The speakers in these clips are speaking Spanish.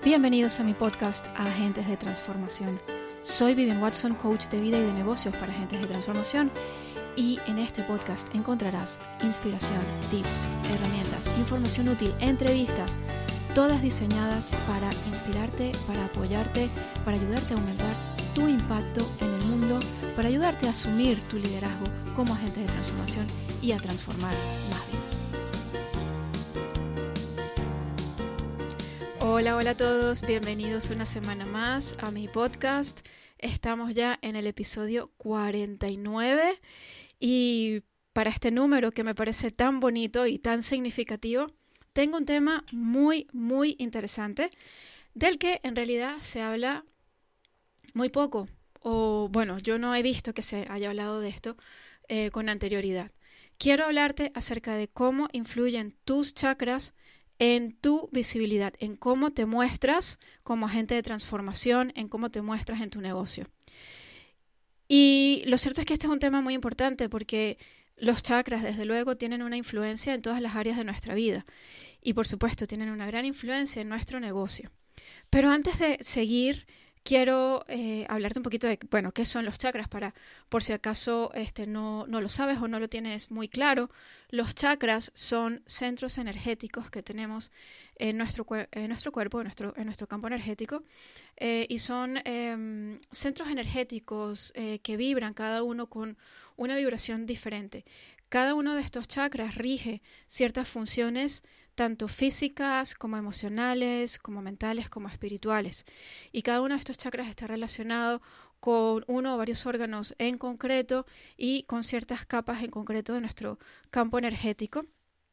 Bienvenidos a mi podcast Agentes de Transformación. Soy Vivian Watson, coach de vida y de negocios para agentes de transformación, y en este podcast encontrarás inspiración, tips, herramientas, información útil, entrevistas, todas diseñadas para inspirarte, para apoyarte, para ayudarte a aumentar tu impacto en el mundo, para ayudarte a asumir tu liderazgo como agente de transformación y a transformar más vidas. Hola a todos, bienvenidos una semana más a mi podcast. Estamos ya en el episodio 49 y para este número que me parece tan bonito y tan significativo, tengo un tema muy interesante del que en realidad se habla muy poco, o bueno, yo no he visto que se haya hablado de esto con anterioridad. Quiero hablarte acerca de cómo influyen tus chakras en tu visibilidad, en cómo te muestras como agente de transformación, en cómo te muestras en tu negocio. Y lo cierto es que este es un tema muy importante porque los chakras, desde luego, tienen una influencia en todas las áreas de nuestra vida. Y por supuesto, tienen una gran influencia en nuestro negocio. Pero antes de seguir, quiero hablarte un poquito de, qué son los chakras, por si acaso no lo sabes o no lo tienes muy claro. Los chakras son centros energéticos que tenemos en nuestro cuerpo, en nuestro campo energético, y son centros energéticos que vibran cada uno con una vibración diferente. Cada uno de estos chakras rige ciertas funciones, tanto físicas como emocionales, como mentales, como espirituales. Y cada uno de estos chakras está relacionado con uno o varios órganos en concreto y con ciertas capas en concreto de nuestro campo energético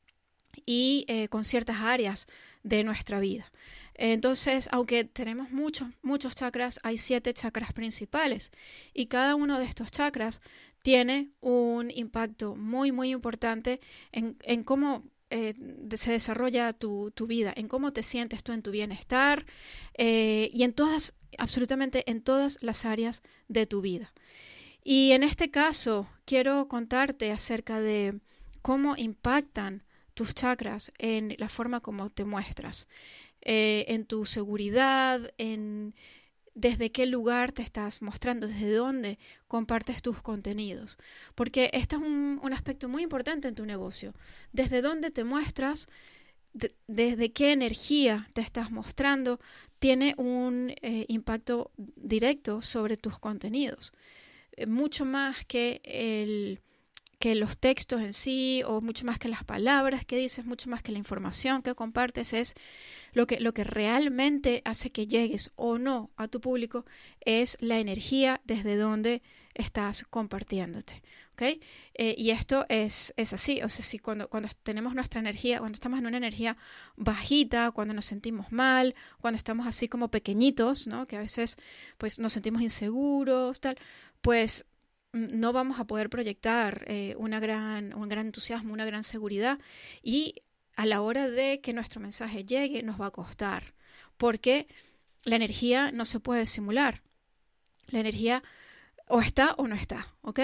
y con ciertas áreas de nuestra vida. Entonces, aunque tenemos muchos chakras, hay 7 chakras principales y cada uno de estos chakras tiene un impacto muy importante en cómo se desarrolla tu vida, en cómo te sientes tú en tu bienestar y absolutamente en todas las áreas de tu vida. Y en este caso quiero contarte acerca de cómo impactan tus chakras en la forma como te muestras, en tu seguridad, desde qué lugar te estás mostrando, desde dónde compartes tus contenidos. Porque este es un aspecto muy importante en tu negocio. Desde dónde te muestras, desde qué energía te estás mostrando, tiene un impacto directo sobre tus contenidos. Mucho más que los textos en sí, o mucho más que las palabras que dices, mucho más que la información que compartes, es lo que realmente hace que llegues o no a tu público, es la energía desde donde estás compartiéndote. ¿Okay? Y esto es así. O sea, si cuando tenemos nuestra energía, cuando estamos en una energía bajita, cuando nos sentimos mal, cuando estamos así como pequeñitos, ¿no? Que a veces pues nos sentimos inseguros, tal, pues no vamos a poder proyectar un gran entusiasmo, una gran seguridad, y a la hora de que nuestro mensaje llegue nos va a costar, porque la energía no se puede simular. La energía o está o no está, ¿ok?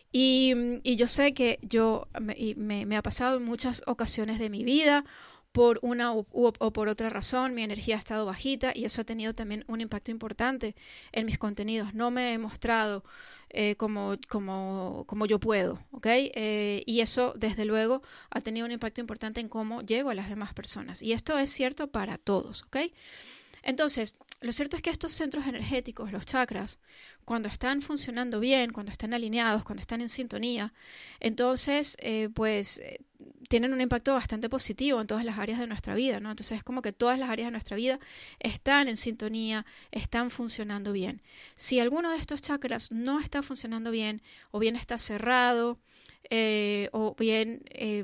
Y yo sé que me ha pasado en muchas ocasiones de mi vida, por una o por otra razón, mi energía ha estado bajita y eso ha tenido también un impacto importante en mis contenidos. No me he mostrado como yo puedo, ¿ok? Y eso, desde luego, ha tenido un impacto importante en cómo llego a las demás personas. Y esto es cierto para todos, ¿ok? Entonces, lo cierto es que estos centros energéticos, los chakras, cuando están funcionando bien, cuando están alineados, cuando están en sintonía, entonces, tienen un impacto bastante positivo en todas las áreas de nuestra vida, ¿no? Entonces, es como que todas las áreas de nuestra vida están en sintonía, están funcionando bien. Si alguno de estos chakras no está funcionando bien, o bien está cerrado, o bien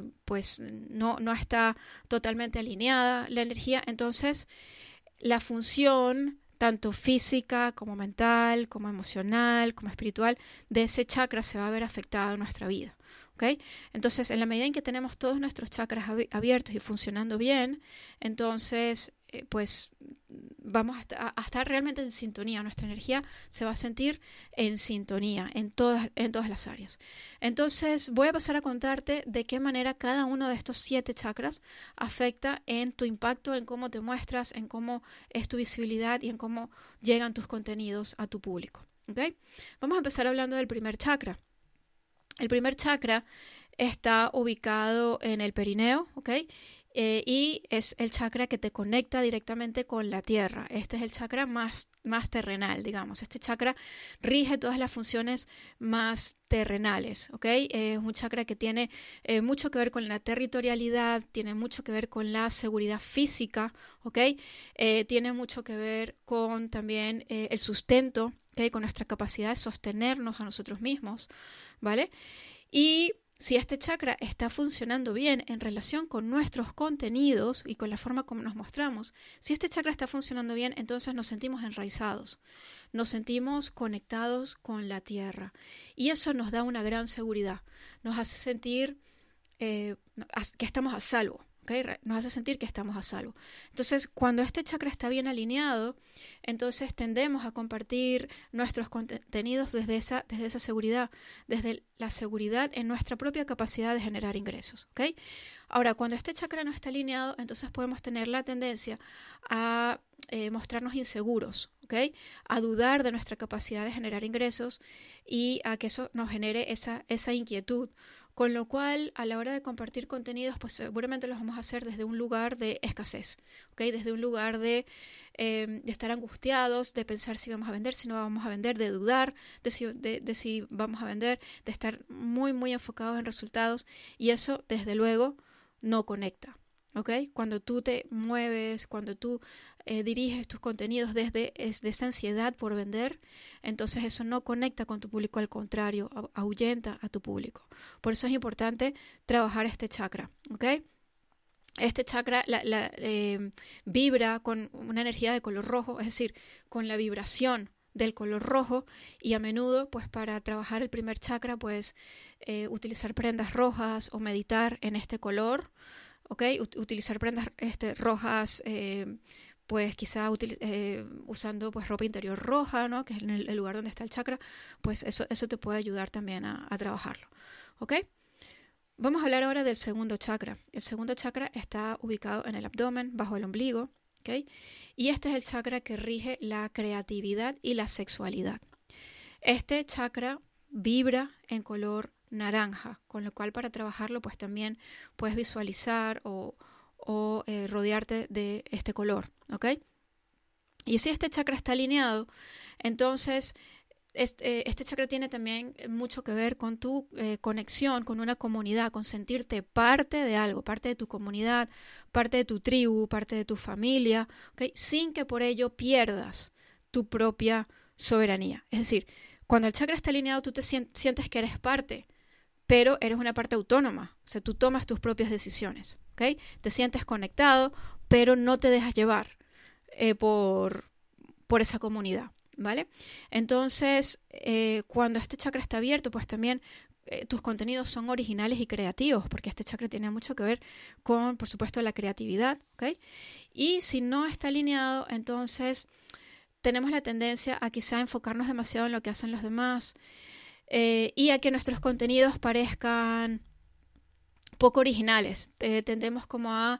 no está totalmente alineada la energía, entonces la función tanto física como mental, como emocional, como espiritual de ese chakra se va a ver afectada en nuestra vida. ¿Okay? Entonces, en la medida en que tenemos todos nuestros chakras abiertos y funcionando bien, entonces vamos a estar realmente en sintonía. Nuestra energía se va a sentir en sintonía en todas las áreas. Entonces voy a pasar a contarte de qué manera cada uno de estos 7 chakras afecta en tu impacto, en cómo te muestras, en cómo es tu visibilidad y en cómo llegan tus contenidos a tu público. ¿Okay? Vamos a empezar hablando del primer chakra. El primer chakra está ubicado en el perineo, ¿ok? Y es el chakra que te conecta directamente con la tierra. Este es el chakra más terrenal, digamos. Este chakra rige todas las funciones más terrenales, ¿ok? Es un chakra que tiene mucho que ver con la territorialidad, tiene mucho que ver con la seguridad física, ¿ok? Tiene mucho que ver con también el sustento, ¿ok? Con nuestra capacidad de sostenernos a nosotros mismos, ¿vale? Y si este chakra está funcionando bien en relación con nuestros contenidos y con la forma como nos mostramos, si este chakra está funcionando bien, entonces nos sentimos enraizados, nos sentimos conectados con la tierra. Y eso nos da una gran seguridad, nos hace sentir que estamos a salvo. ¿Okay? Nos hace sentir que estamos a salvo. Entonces, cuando este chakra está bien alineado, entonces tendemos a compartir nuestros contenidos desde esa seguridad, desde la seguridad en nuestra propia capacidad de generar ingresos. ¿Okay? Ahora, cuando este chakra no está alineado, entonces podemos tener la tendencia a mostrarnos inseguros, ¿okay? A dudar de nuestra capacidad de generar ingresos y a que eso nos genere esa inquietud. Con lo cual, a la hora de compartir contenidos, pues seguramente los vamos a hacer desde un lugar de escasez, ¿okay? Desde un lugar de estar angustiados, de pensar si vamos a vender, si no vamos a vender, de dudar de si vamos a vender, de estar muy, muy enfocados en resultados. Y eso, desde luego, no conecta. ¿Okay? Cuando tú te mueves, cuando tú diriges tus contenidos desde esa ansiedad por vender, entonces eso no conecta con tu público, al contrario, ahuyenta a tu público. Por eso es importante trabajar este chakra. ¿Okay? Este chakra vibra con una energía de color rojo, es decir, con la vibración del color rojo, y a menudo, pues para trabajar el primer chakra, pues utilizar prendas rojas o meditar en este color. ¿Okay? Utilizar prendas rojas, pues quizá usando pues ropa interior roja, ¿no? Que es en el lugar donde está el chakra, pues eso te puede ayudar también a trabajarlo. ¿Okay? Vamos a hablar ahora del segundo chakra. El segundo chakra está ubicado en el abdomen, bajo el ombligo, ¿okay? Y este es el chakra que rige la creatividad y la sexualidad. Este chakra vibra en color naranja, con lo cual para trabajarlo pues también puedes visualizar o rodearte de este color, ¿ok? Y si este chakra está alineado, entonces este chakra tiene también mucho que ver con tu conexión con una comunidad, con sentirte parte de algo, parte de tu comunidad, parte de tu tribu, parte de tu familia, ¿ok? Sin que por ello pierdas tu propia soberanía. Es decir, cuando el chakra está alineado, tú te sientes que eres parte, pero eres una parte autónoma. O sea, tú tomas tus propias decisiones, ¿ok? Te sientes conectado, pero no te dejas llevar por esa comunidad, ¿vale? Entonces, cuando este chakra está abierto, pues también tus contenidos son originales y creativos, porque este chakra tiene mucho que ver con, por supuesto, la creatividad, ¿ok? Y si no está alineado, entonces tenemos la tendencia a quizá enfocarnos demasiado en lo que hacen los demás y a que nuestros contenidos parezcan poco originales. Tendemos como a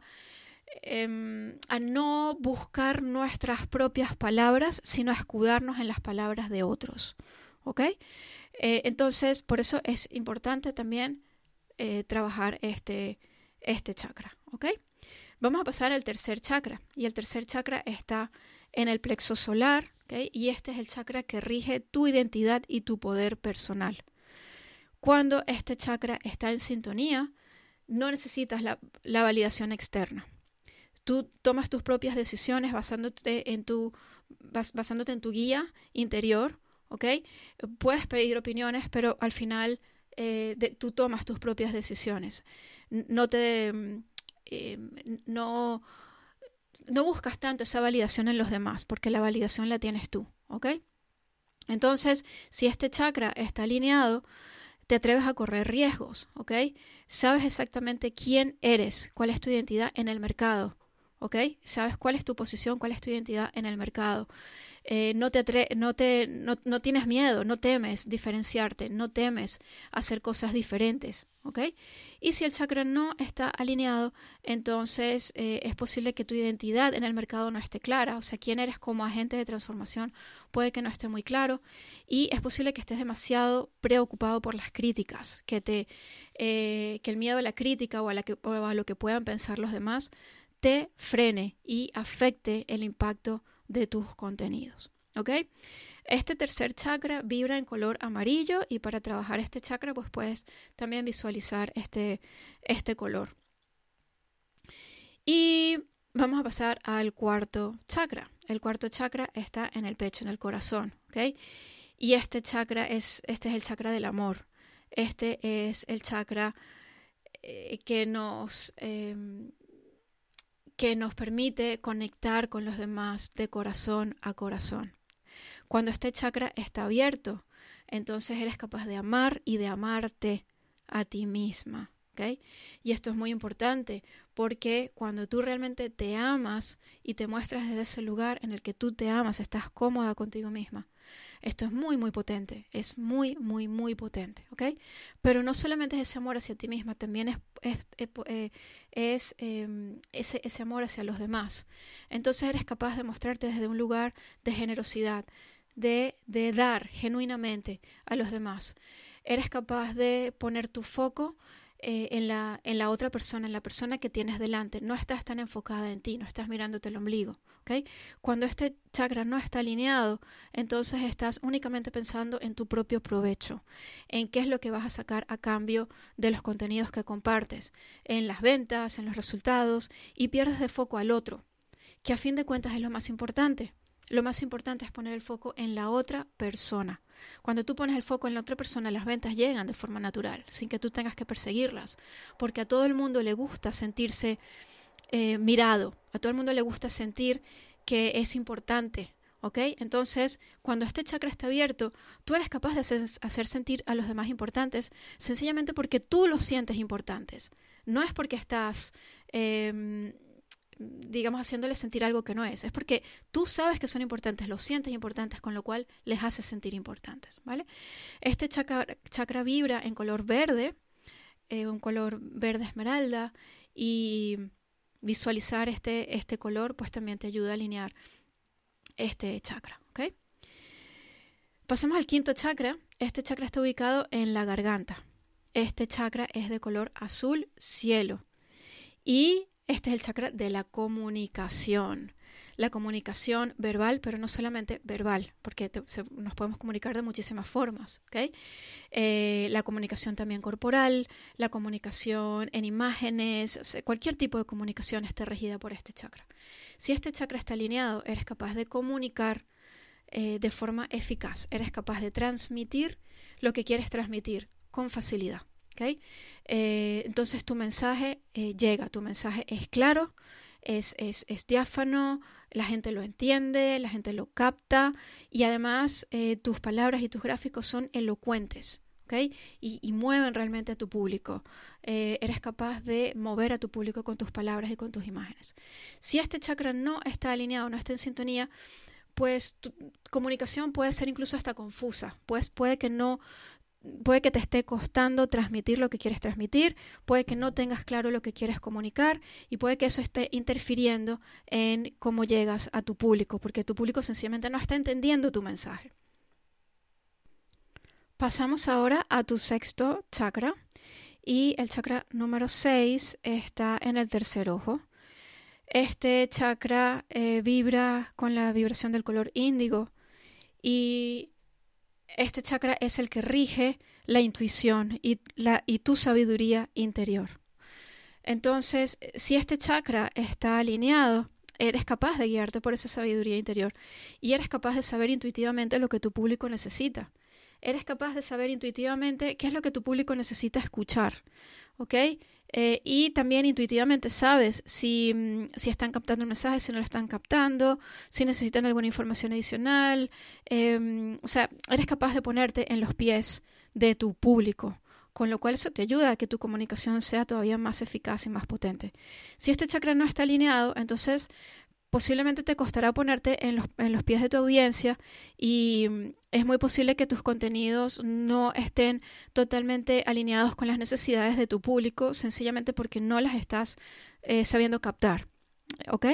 no buscar nuestras propias palabras, sino a escudarnos en las palabras de otros. ¿Ok? Entonces, por eso es importante también trabajar este chakra. ¿Ok? Vamos a pasar al tercer chakra. Y el tercer chakra está en el plexo solar, ¿okay? Y este es el chakra que rige tu identidad y tu poder personal. Cuando este chakra está en sintonía, no necesitas la validación externa. Tú tomas tus propias decisiones basándote en tu guía interior, ¿ok? Puedes pedir opiniones, pero al final tú tomas tus propias decisiones. No buscas tanto esa validación en los demás, porque la validación la tienes tú, ¿ok? Entonces, si este chakra está alineado, te atreves a correr riesgos, ¿ok? Sabes exactamente quién eres, cuál es tu identidad en el mercado, ¿ok? Sabes cuál es tu posición, cuál es tu identidad en el mercado. No tienes miedo, no temes diferenciarte, no temes hacer cosas diferentes, ¿ok? Y si el chakra no está alineado, entonces es posible que tu identidad en el mercado no esté clara, o sea, quién eres como agente de transformación puede que no esté muy claro, y es posible que estés demasiado preocupado por las críticas, que el miedo a la crítica o a lo que puedan pensar los demás te frene y afecte el impacto de tus contenidos, ¿ok? Este tercer chakra vibra en color amarillo y para trabajar este chakra pues puedes también visualizar este color. Y vamos a pasar al cuarto chakra. El cuarto chakra está en el pecho, en el corazón, ¿ok? Y este es el chakra del amor. Este es el chakra que nos permite conectar con los demás de corazón a corazón. Cuando este chakra está abierto, entonces eres capaz de amar y de amarte a ti misma, ¿ok? Y esto es muy importante porque cuando tú realmente te amas y te muestras desde ese lugar en el que tú te amas, estás cómoda contigo misma. Esto es muy, muy potente, es muy, muy, muy potente, ¿ok? Pero no solamente es ese amor hacia ti misma, también es ese amor hacia los demás. Entonces eres capaz de mostrarte desde un lugar de generosidad, de dar genuinamente a los demás. Eres capaz de poner tu foco en la otra persona, en la persona que tienes delante. No estás tan enfocada en ti, no estás mirándote el ombligo, ¿ok? Cuando este chakra no está alineado, entonces estás únicamente pensando en tu propio provecho, en qué es lo que vas a sacar a cambio de los contenidos que compartes, en las ventas, en los resultados, y pierdes de foco al otro, que a fin de cuentas es lo más importante. Lo más importante es poner el foco en la otra persona. Cuando tú pones el foco en la otra persona, las ventas llegan de forma natural, sin que tú tengas que perseguirlas, porque a todo el mundo le gusta sentirse mirado, a todo el mundo le gusta sentir que es importante, ¿ok? Entonces, cuando este chakra está abierto, tú eres capaz de hacer sentir a los demás importantes, sencillamente porque tú los sientes importantes. No es porque estás digamos, haciéndoles sentir algo que no es porque tú sabes que son importantes, los sientes importantes, con lo cual les haces sentir importantes, ¿vale? Este chakra vibra en color verde, un color verde esmeralda, y visualizar este color pues también te ayuda a alinear este chakra, ¿ok? Pasamos al quinto chakra. Este chakra está ubicado en la garganta. Este chakra es de color azul cielo y este es el chakra de la comunicación. La comunicación verbal, pero no solamente verbal, porque nos podemos comunicar de muchísimas formas, ¿ok? La comunicación también corporal, la comunicación en imágenes, o sea, cualquier tipo de comunicación está regida por este chakra. Si este chakra está alineado, eres capaz de comunicar de forma eficaz, eres capaz de transmitir lo que quieres transmitir con facilidad. ¿Okay? Entonces tu mensaje llega, tu mensaje es claro, es diáfano, la gente lo entiende, la gente lo capta y además tus palabras y tus gráficos son elocuentes, ¿okay? Y mueven realmente a tu público. Eres capaz de mover a tu público con tus palabras y con tus imágenes. Si este chakra no está alineado, no está en sintonía, pues tu comunicación puede ser incluso hasta confusa, pues puede que te esté costando transmitir lo que quieres transmitir, puede que no tengas claro lo que quieres comunicar y puede que eso esté interfiriendo en cómo llegas a tu público, porque tu público sencillamente no está entendiendo tu mensaje. Pasamos ahora a tu sexto chakra y el chakra número 6 está en el tercer ojo. Este chakra vibra con la vibración del color índigo y este chakra es el que rige la intuición y tu sabiduría interior. Entonces, si este chakra está alineado, eres capaz de guiarte por esa sabiduría interior y eres capaz de saber intuitivamente lo que tu público necesita. Eres capaz de saber intuitivamente qué es lo que tu público necesita escuchar, ¿ok? Y también intuitivamente sabes si están captando un mensaje, si no lo están captando, si necesitan alguna información adicional. O sea, eres capaz de ponerte en los pies de tu público con lo cual eso te ayuda a que tu comunicación sea todavía más eficaz y más potente. Si este chakra no está alineado, entonces posiblemente te costará ponerte en los pies de tu audiencia y es muy posible que tus contenidos no estén totalmente alineados con las necesidades de tu público, sencillamente porque no las estás sabiendo captar, ¿ok?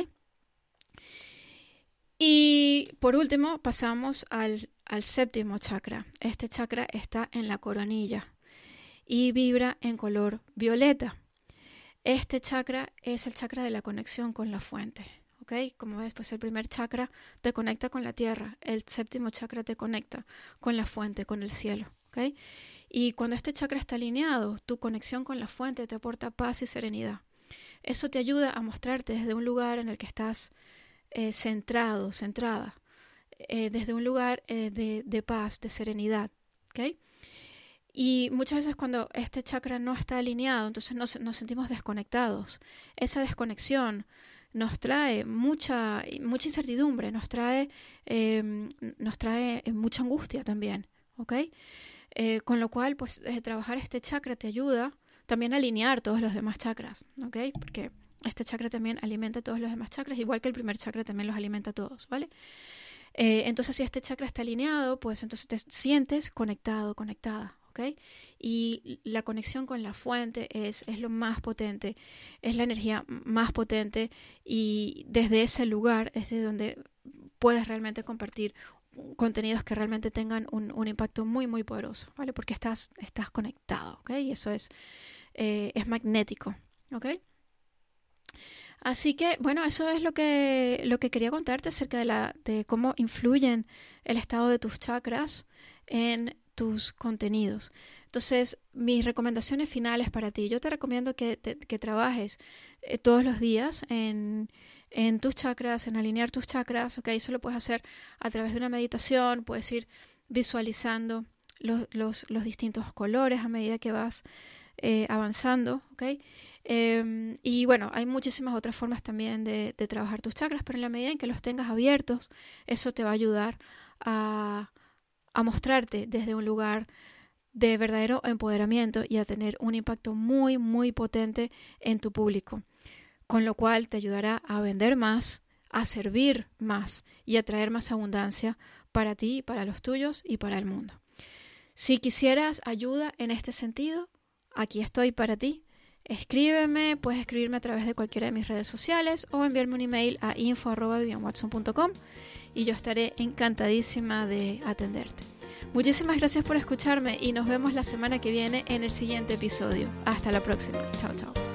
Y por último pasamos al séptimo chakra. Este chakra está en la coronilla y vibra en color violeta. Este chakra es el chakra de la conexión con la fuente. ¿Okay? Como ves, pues el primer chakra te conecta con la tierra, el séptimo chakra te conecta con la fuente, con el cielo. ¿Okay? Y cuando este chakra está alineado, tu conexión con la fuente te aporta paz y serenidad. Eso te ayuda a mostrarte desde un lugar en el que estás centrado, centrada, desde un lugar de paz, de serenidad. ¿Okay? Y muchas veces cuando este chakra no está alineado, entonces nos sentimos desconectados. Esa desconexión nos trae mucha incertidumbre, nos trae mucha angustia también, ¿ok? Con lo cual, pues, trabajar este chakra te ayuda también a alinear todos los demás chakras, ¿ok? Porque este chakra también alimenta todos los demás chakras, igual que el primer chakra también los alimenta a todos, ¿vale? Entonces, si este chakra está alineado, pues entonces te sientes conectado, conectada. ¿Okay? Y la conexión con la fuente es lo más potente, es la energía más potente y desde ese lugar es de donde puedes realmente compartir contenidos que realmente tengan un impacto muy, muy poderoso, ¿vale? Porque estás conectado, ¿ok? Y eso es magnético, ¿ok? Así que, bueno, eso es lo que quería contarte acerca de cómo influyen el estado de tus chakras en tus contenidos. Entonces, mis recomendaciones finales para ti. Yo te recomiendo que trabajes todos los días en tus chakras, en alinear tus chakras. ¿Okay? Eso lo puedes hacer a través de una meditación. Puedes ir visualizando los distintos colores a medida que vas avanzando. ¿Okay? Y bueno, hay muchísimas otras formas también de trabajar tus chakras, pero en la medida en que los tengas abiertos, eso te va a ayudar a mostrarte desde un lugar de verdadero empoderamiento y a tener un impacto muy, muy potente en tu público, con lo cual te ayudará a vender más, a servir más y a traer más abundancia para ti, para los tuyos y para el mundo. Si quisieras ayuda en este sentido, aquí estoy para ti. Escríbeme, puedes escribirme a través de cualquiera de mis redes sociales o enviarme un email a info@vivianwatson.com y yo estaré encantadísima de atenderte. Muchísimas gracias por escucharme y nos vemos la semana que viene en el siguiente episodio. Hasta la próxima. Chao, chao.